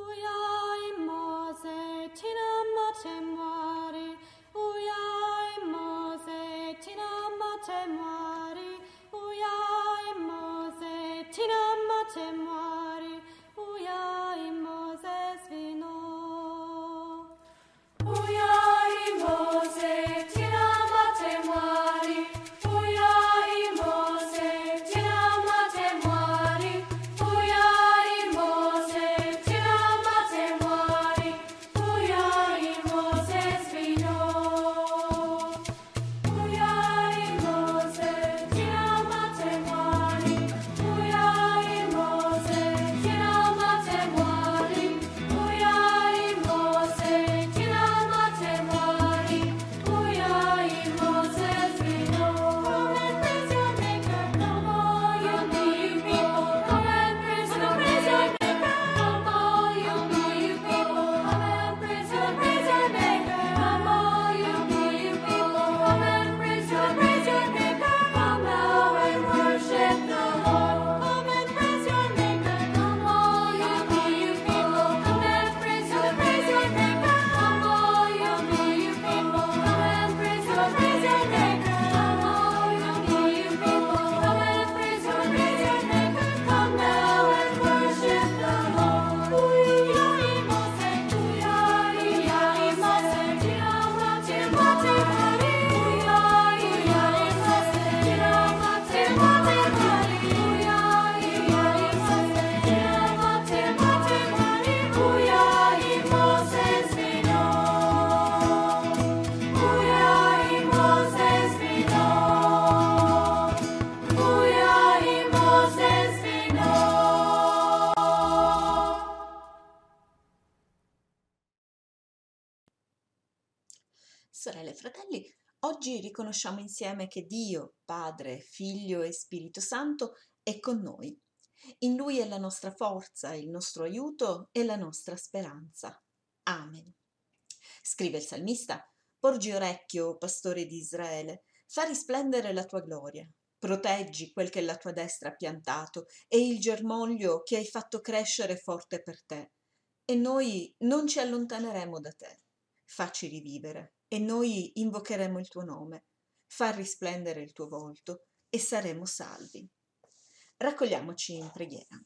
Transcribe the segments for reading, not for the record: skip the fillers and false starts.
Sorelle e fratelli, oggi riconosciamo insieme che Dio, Padre, Figlio e Spirito Santo è con noi. In Lui è la nostra forza, il nostro aiuto e la nostra speranza. Amen. Scrive il salmista: porgi orecchio, pastore di Israele, fa risplendere la tua gloria. Proteggi quel che la tua destra ha piantato e il germoglio che hai fatto crescere forte per te. E noi non ci allontaneremo da te. Facci rivivere e noi invocheremo il tuo nome. Fa risplendere il tuo volto e saremo salvi. Raccogliamoci in preghiera.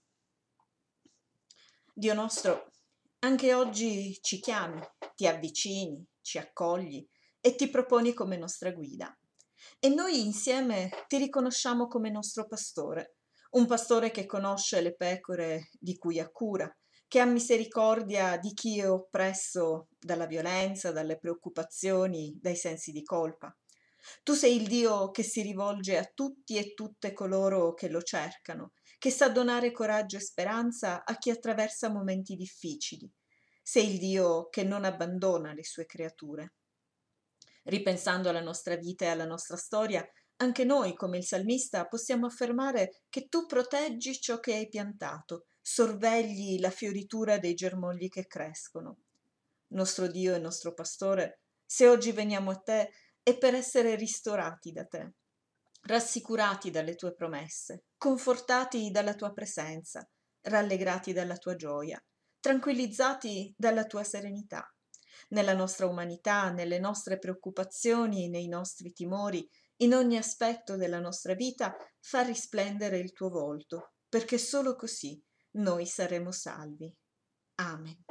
Dio nostro, anche oggi ci chiami, ti avvicini, ci accogli e ti proponi come nostra guida. E noi insieme ti riconosciamo come nostro pastore, un pastore che conosce le pecore di cui ha cura, che ha misericordia di chi è oppresso dalla violenza, dalle preoccupazioni, dai sensi di colpa. Tu sei il Dio che si rivolge a tutti e tutte coloro che lo cercano, che sa donare coraggio e speranza a chi attraversa momenti difficili. Sei il Dio che non abbandona le sue creature. Ripensando alla nostra vita e alla nostra storia, anche noi, come il salmista, possiamo affermare che tu proteggi ciò che hai piantato, sorvegli la fioritura dei germogli che crescono. Nostro Dio e nostro pastore, se oggi veniamo a te è per essere ristorati da te, rassicurati dalle tue promesse, confortati dalla tua presenza, rallegrati dalla tua gioia, tranquillizzati dalla tua serenità. Nella nostra umanità, nelle nostre preoccupazioni, nei nostri timori, in ogni aspetto della nostra vita, fa risplendere il tuo volto, perché solo così noi saremo salvi. Amen.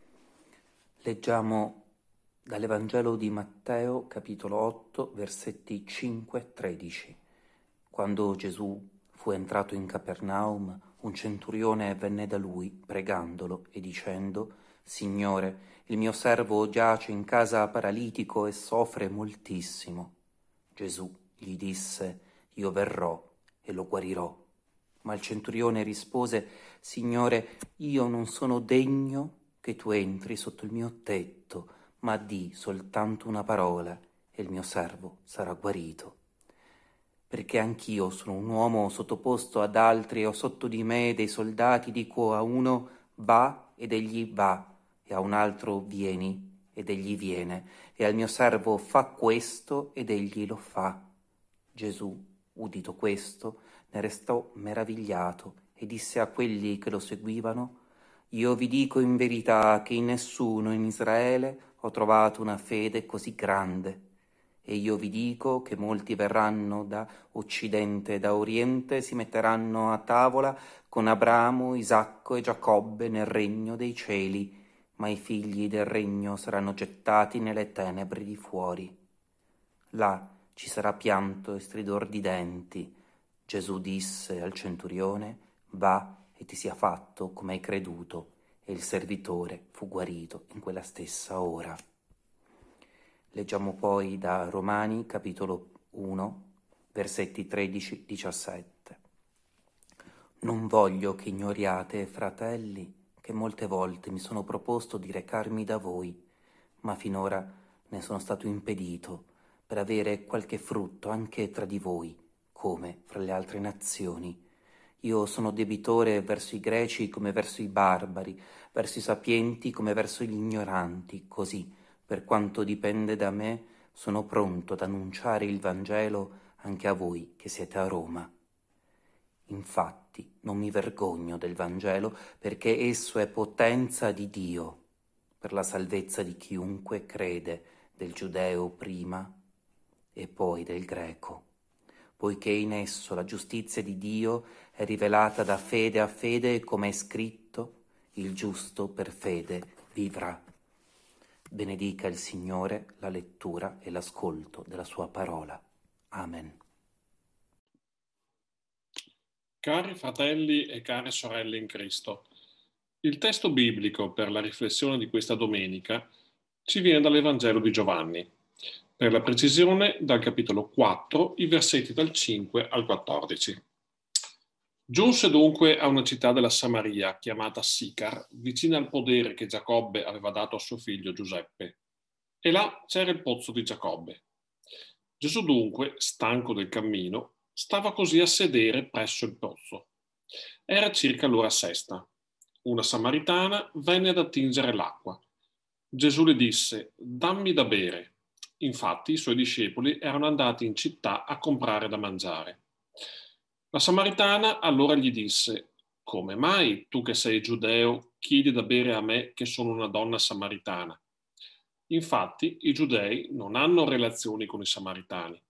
Leggiamo dall'Evangelo di Matteo, capitolo 8, versetti 5-13. Quando Gesù fu entrato in Capernaum, un centurione venne da lui, pregandolo e dicendo: «Signore, il mio servo giace in casa paralitico e soffre moltissimo». Gesù gli disse: «Io verrò e lo guarirò». Ma il centurione rispose: «Signore, io non sono degno che tu entri sotto il mio tetto, ma di soltanto una parola e il mio servo sarà guarito. Perché anch'io sono un uomo sottoposto ad altri e ho sotto di me dei soldati, dico a uno va ed egli va, e a un altro vieni ed egli viene, e al mio servo fa questo ed egli lo fa». Gesù, udito questo, ne restò meravigliato e disse a quelli che lo seguivano: «Io vi dico in verità che in nessuno in Israele ho trovato una fede così grande. E io vi dico che molti verranno da occidente e da oriente e si metteranno a tavola con Abramo, Isacco e Giacobbe nel regno dei cieli, ma i figli del regno saranno gettati nelle tenebre di fuori. Là ci sarà pianto e stridor di denti». Gesù disse al centurione: «Va e ti sia fatto come hai creduto». E il servitore fu guarito in quella stessa ora. Leggiamo poi da Romani, capitolo 1, versetti 13-17. «Non voglio che ignoriate, fratelli, che molte volte mi sono proposto di recarmi da voi, ma finora ne sono stato impedito, per avere qualche frutto anche tra di voi, come fra le altre nazioni. Io sono debitore verso i greci come verso i barbari, verso i sapienti come verso gli ignoranti, così, per quanto dipende da me, sono pronto ad annunciare il Vangelo anche a voi che siete a Roma. Infatti non mi vergogno del Vangelo, perché esso è potenza di Dio per la salvezza di chiunque crede, del giudeo prima e poi del greco, poiché in esso la giustizia di Dio è rivelata da fede a fede, come è scritto: il giusto per fede vivrà». Benedica il Signore la lettura e l'ascolto della sua parola. Amen. Cari fratelli e care sorelle in Cristo, il testo biblico per la riflessione di questa domenica ci viene dall'Evangelo di Giovanni, per la precisione dal capitolo 4, i versetti dal 5 al 14. Giunse dunque a una città della Samaria chiamata Sicar, vicina al podere che Giacobbe aveva dato a suo figlio Giuseppe, e là c'era il pozzo di Giacobbe. Gesù dunque, stanco del cammino, stava così a sedere presso il pozzo. Era circa l'ora sesta. Una samaritana venne ad attingere l'acqua. Gesù le disse: «Dammi da bere». Infatti i suoi discepoli erano andati in città a comprare da mangiare. La samaritana allora gli disse: «Come mai tu che sei giudeo chiedi da bere a me che sono una donna samaritana?» Infatti i giudei non hanno relazioni con i samaritani.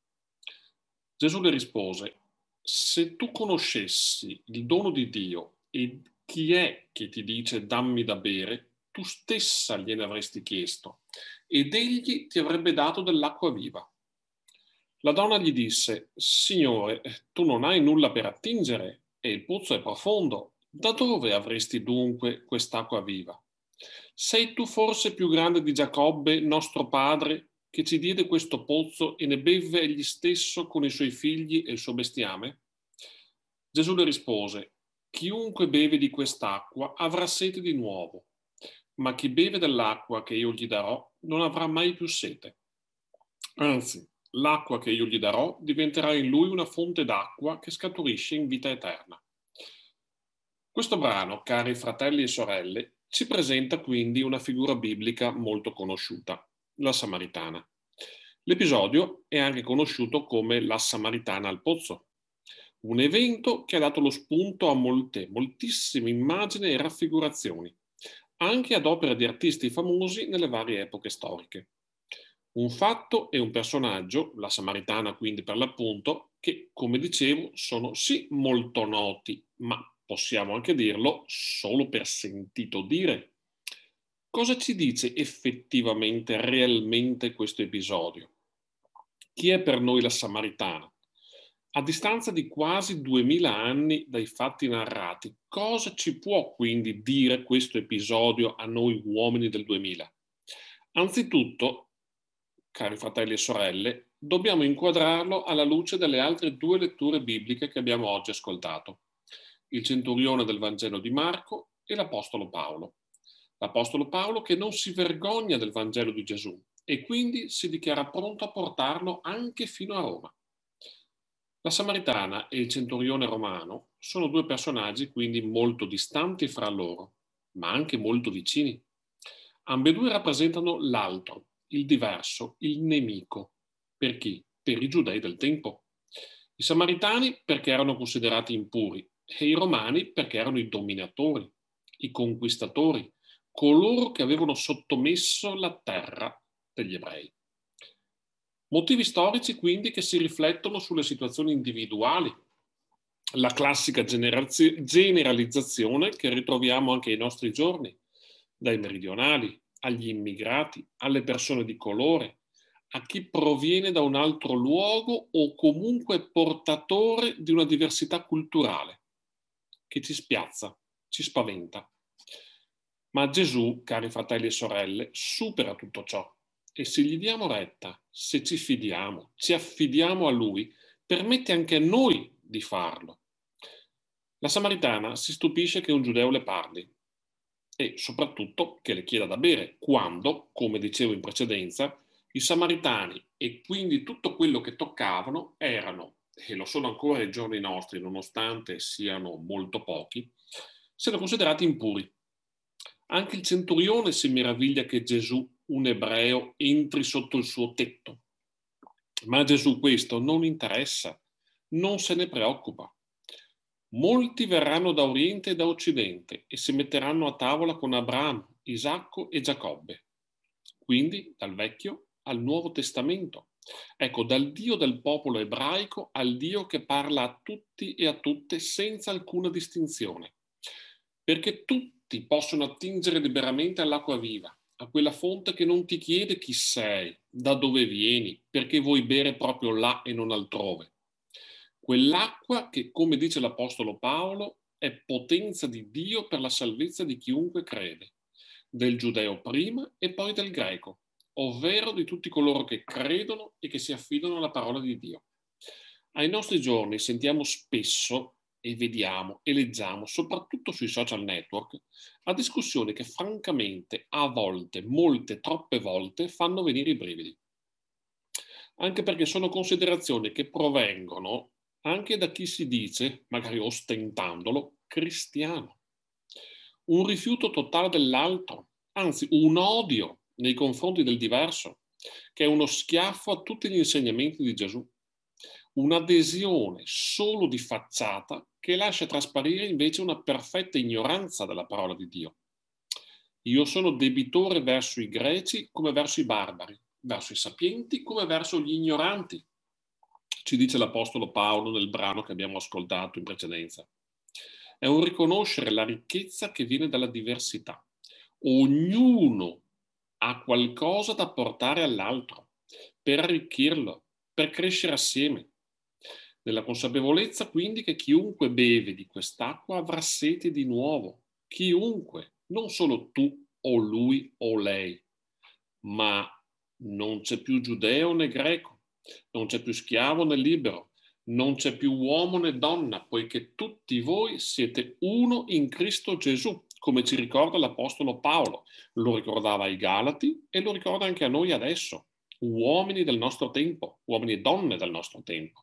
Gesù le rispose: «Se tu conoscessi il dono di Dio e chi è che ti dice dammi da bere, tu stessa gliene avresti chiesto ed egli ti avrebbe dato dell'acqua viva». La donna gli disse: «Signore, tu non hai nulla per attingere e il pozzo è profondo. Da dove avresti dunque quest'acqua viva? Sei tu forse più grande di Giacobbe, nostro padre, che ci diede questo pozzo e ne bevve egli stesso con i suoi figli e il suo bestiame?» Gesù le rispose: «Chiunque beve di quest'acqua avrà sete di nuovo, ma chi beve dell'acqua che io gli darò non avrà mai più sete. Anzi, l'acqua che io gli darò diventerà in lui una fonte d'acqua che scaturisce in vita eterna». Questo brano, cari fratelli e sorelle, ci presenta quindi una figura biblica molto conosciuta, la Samaritana. L'episodio è anche conosciuto come la Samaritana al pozzo, un evento che ha dato lo spunto a moltissime immagini e raffigurazioni, anche ad opera di artisti famosi nelle varie epoche storiche. Un fatto e un personaggio, la Samaritana quindi per l'appunto, che, come dicevo, sono sì molto noti, ma possiamo anche dirlo solo per sentito dire. Cosa ci dice effettivamente, realmente questo episodio? Chi è per noi la Samaritana? A distanza di quasi 2000 anni dai fatti narrati, cosa ci può quindi dire questo episodio a noi uomini del 2000? Anzitutto, cari fratelli e sorelle, dobbiamo inquadrarlo alla luce delle altre due letture bibliche che abbiamo oggi ascoltato: il centurione del Vangelo di Marco e l'Apostolo Paolo. L'Apostolo Paolo che non si vergogna del Vangelo di Gesù e quindi si dichiara pronto a portarlo anche fino a Roma. La Samaritana e il centurione romano sono due personaggi quindi molto distanti fra loro, ma anche molto vicini. Ambedue rappresentano l'altro, il diverso, il nemico. Per chi? Per i giudei del tempo. I samaritani perché erano considerati impuri e i romani perché erano i dominatori, i conquistatori, coloro che avevano sottomesso la terra degli ebrei. Motivi storici quindi che si riflettono sulle situazioni individuali, la classica generalizzazione che ritroviamo anche ai nostri giorni, dai meridionali agli immigrati, alle persone di colore, a chi proviene da un altro luogo o comunque portatore di una diversità culturale, che ci spiazza, ci spaventa. Ma Gesù, cari fratelli e sorelle, supera tutto ciò. E se gli diamo retta, se ci fidiamo, ci affidiamo a Lui, permette anche a noi di farlo. La Samaritana si stupisce che un giudeo le parli e soprattutto che le chieda da bere, quando, come dicevo in precedenza, i Samaritani e quindi tutto quello che toccavano erano, e lo sono ancora ai giorni nostri, nonostante siano molto pochi, siano considerati impuri. Anche il centurione si meraviglia che Gesù, un ebreo, entri sotto il suo tetto. Ma a Gesù questo non interessa, non se ne preoccupa. Molti verranno da Oriente e da Occidente e si metteranno a tavola con Abramo, Isacco e Giacobbe. Quindi dal Vecchio al Nuovo Testamento. Ecco, dal Dio del popolo ebraico al Dio che parla a tutti e a tutte senza alcuna distinzione. Perché tutti possono attingere liberamente all'acqua viva, a quella fonte che non ti chiede chi sei, da dove vieni, perché vuoi bere proprio là e non altrove. Quell'acqua che, come dice l'Apostolo Paolo, è potenza di Dio per la salvezza di chiunque crede, del giudeo prima e poi del greco, ovvero di tutti coloro che credono e che si affidano alla parola di Dio. Ai nostri giorni sentiamo spesso e vediamo e leggiamo, soprattutto sui social network, a discussioni che francamente a volte, molte, troppe volte, fanno venire i brividi. Anche perché sono considerazioni che provengono anche da chi si dice, magari ostentandolo, cristiano. Un rifiuto totale dell'altro, anzi un odio nei confronti del diverso, che è uno schiaffo a tutti gli insegnamenti di Gesù. Un'adesione solo di facciata che lascia trasparire invece una perfetta ignoranza della parola di Dio. Io sono debitore verso i greci come verso i barbari, verso i sapienti come verso gli ignoranti, ci dice l'Apostolo Paolo nel brano che abbiamo ascoltato in precedenza. È un riconoscere la ricchezza che viene dalla diversità. Ognuno ha qualcosa da portare all'altro per arricchirlo, per crescere assieme. Nella consapevolezza quindi che chiunque beve di quest'acqua avrà sete di nuovo. Chiunque, non solo tu o lui o lei, ma non c'è più giudeo né greco, non c'è più schiavo né libero, non c'è più uomo né donna, poiché tutti voi siete uno in Cristo Gesù, come ci ricorda l'Apostolo Paolo. Lo ricordava ai Galati e lo ricorda anche a noi adesso, uomini del nostro tempo, uomini e donne del nostro tempo.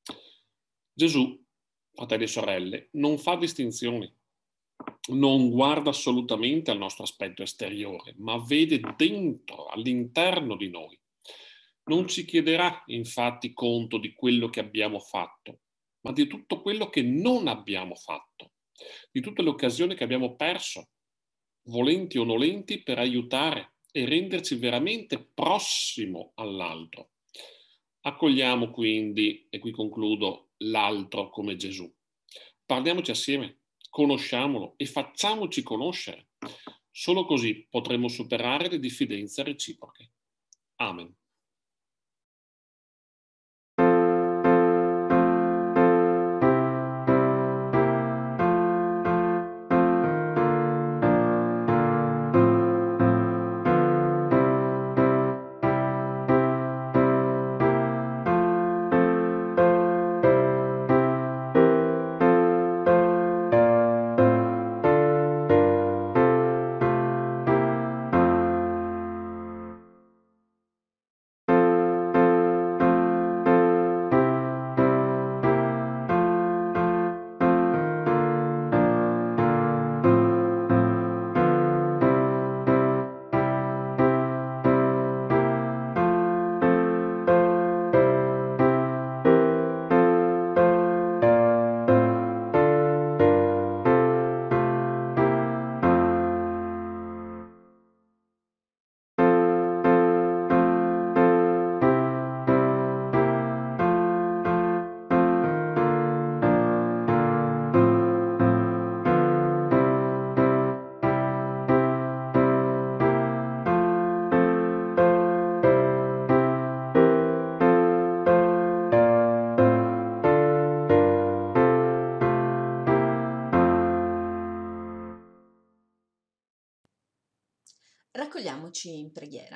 Gesù, fratelli e sorelle, non fa distinzioni, non guarda assolutamente al nostro aspetto esteriore, ma vede dentro, all'interno di noi. Non ci chiederà infatti conto di quello che abbiamo fatto, ma di tutto quello che non abbiamo fatto, di tutte le occasioni che abbiamo perso, volenti o nolenti, per aiutare e renderci veramente prossimo all'altro. Accogliamo quindi, e qui concludo, l'altro come Gesù. Parliamoci assieme, conosciamolo e facciamoci conoscere. Solo così potremo superare le diffidenze reciproche. Amen. Raccogliamoci in preghiera.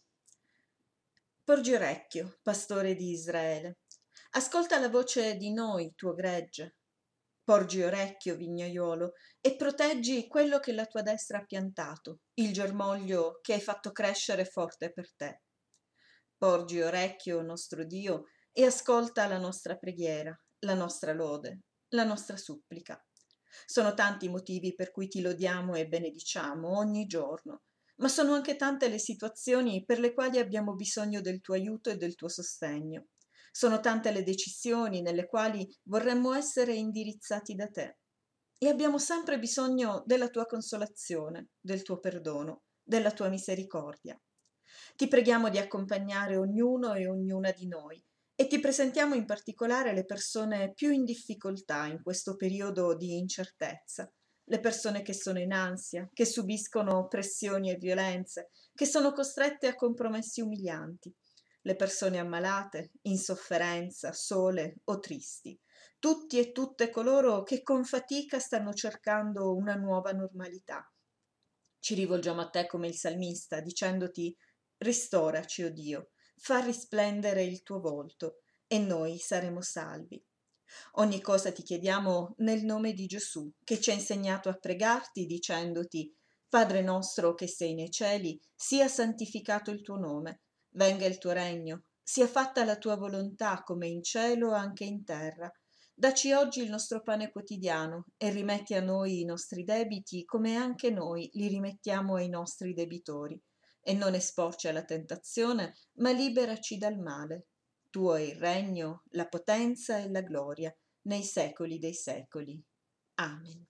Porgi orecchio, pastore di Israele, ascolta la voce di noi, tuo gregge. Porgi orecchio, vignaiolo, e proteggi quello che la tua destra ha piantato, il germoglio che hai fatto crescere forte per te. Porgi orecchio, nostro Dio, e ascolta la nostra preghiera, la nostra lode, la nostra supplica. Sono tanti i motivi per cui ti lodiamo e benediciamo ogni giorno, ma sono anche tante le situazioni per le quali abbiamo bisogno del tuo aiuto e del tuo sostegno. Sono tante le decisioni nelle quali vorremmo essere indirizzati da te. E abbiamo sempre bisogno della tua consolazione, del tuo perdono, della tua misericordia. Ti preghiamo di accompagnare ognuno e ognuna di noi e ti presentiamo in particolare le persone più in difficoltà in questo periodo di incertezza, le persone che sono in ansia, che subiscono pressioni e violenze, che sono costrette a compromessi umilianti, le persone ammalate, in sofferenza, sole o tristi, tutti e tutte coloro che con fatica stanno cercando una nuova normalità. Ci rivolgiamo a te come il salmista, dicendoti: ristoraci, o Dio, fa risplendere il tuo volto, e noi saremo salvi. Ogni cosa ti chiediamo nel nome di Gesù, che ci ha insegnato a pregarti dicendoti: Padre nostro che sei nei cieli, sia santificato il tuo nome, venga il tuo regno, sia fatta la tua volontà come in cielo anche in terra. Dacci oggi il nostro pane quotidiano e rimetti a noi i nostri debiti come anche noi li rimettiamo ai nostri debitori. E non esporci alla tentazione, ma liberaci dal male. Tuo è il regno, la potenza e la gloria, nei secoli dei secoli. Amen.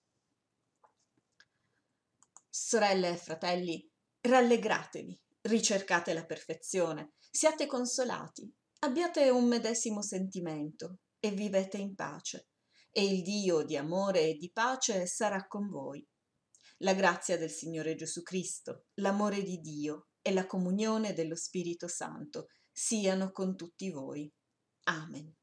Sorelle e fratelli, rallegratevi, ricercate la perfezione, siate consolati, abbiate un medesimo sentimento e vivete in pace, e il Dio di amore e di pace sarà con voi. La grazia del Signore Gesù Cristo, l'amore di Dio e la comunione dello Spirito Santo siano con tutti voi. Amen.